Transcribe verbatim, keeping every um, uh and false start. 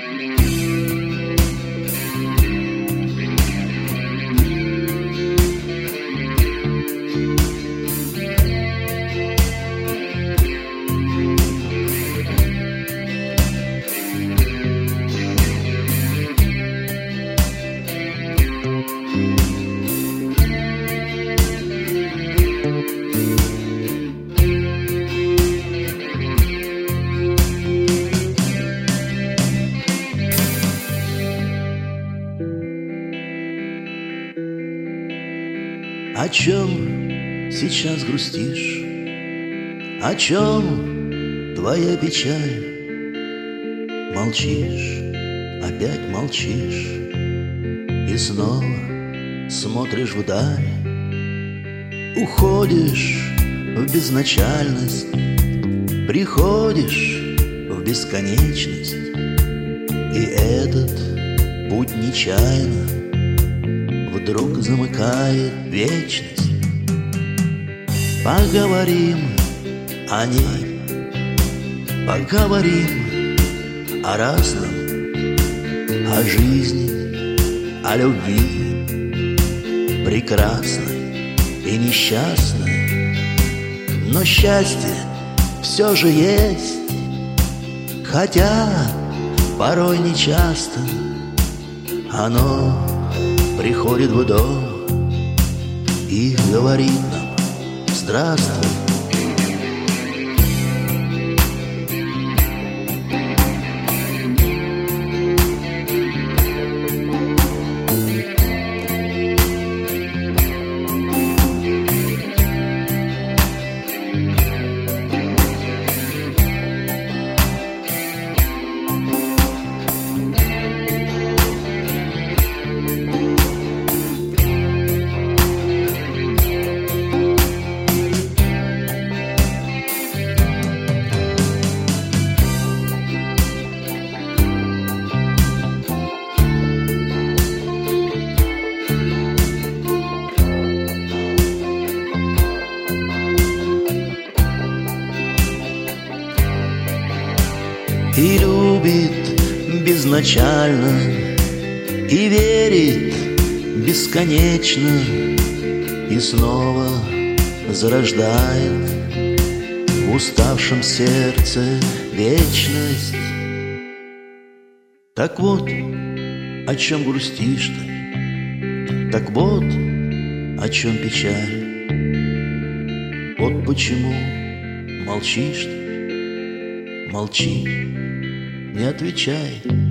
О чем сейчас грустишь? О чем твоя печаль? Молчишь, опять молчишь, и снова смотришь вдаль. Уходишь в безначальность, приходишь в бесконечность, и этот путь нечаянно вдруг замыкает вечность. Поговорим о ней, поговорим о разном, о жизни, о любви, прекрасной и несчастной. Но счастье все же есть, хотя порой нечасто. Оно приходит в дом и говорит нам: здравствуй. И любит безначально, и верит бесконечно, и снова зарождает в уставшем сердце вечность. Так вот, о чем грустишь ты, так вот, о чем печаль. Вот почему молчишь ты, молчи, не отвечай.